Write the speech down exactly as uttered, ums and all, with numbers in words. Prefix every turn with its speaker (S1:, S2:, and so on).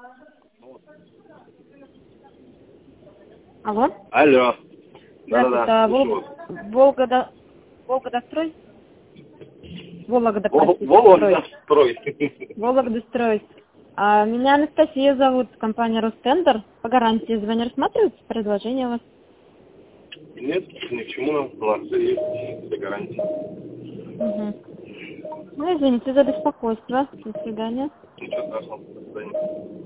S1: Алло.
S2: Алло.
S1: Здравствуйте,
S2: Да-да-да.
S1: а Вол... Волгодо... Волгодострой? Вологда, простите,
S2: Вологдастрой.
S1: Вологдастрой. А, меня Анастасия зовут, компания Ростендер. По гарантии звоню, рассматривается предложение у вас?
S2: Нет, ни к чему нам. У нас все есть, все гарантии.
S1: Угу. Ну, извините за беспокойство. До свидания.
S2: Ничего страшного. До свидания.